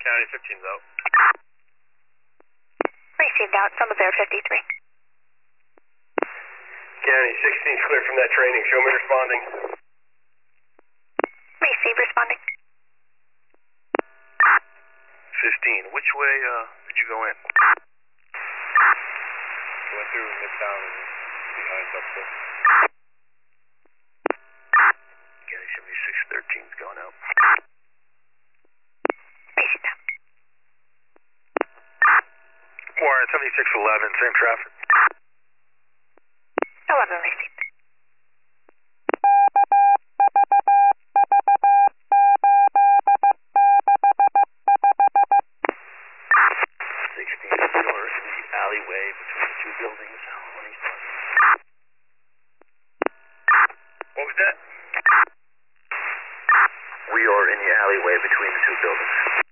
County 15's out. Received out, Summer Bear 53. County 16's clear from that training. Show me responding. Receive, responding. 15, which way did you go in? Went through Midtown and behind Buckville. County 7613's going out. Received out. Warren 7611, same traffic. 11 received. Alleyway between the two buildings on East Park. What was that? We are in the alleyway between the two buildings.